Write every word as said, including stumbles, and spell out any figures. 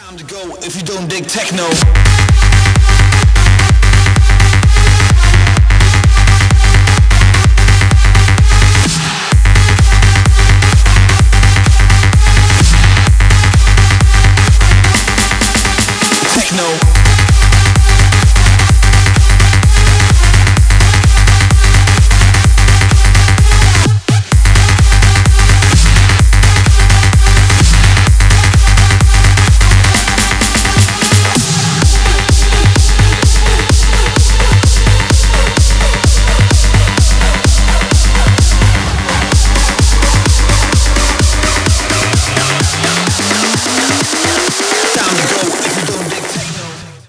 Time to go if you don't dig techno.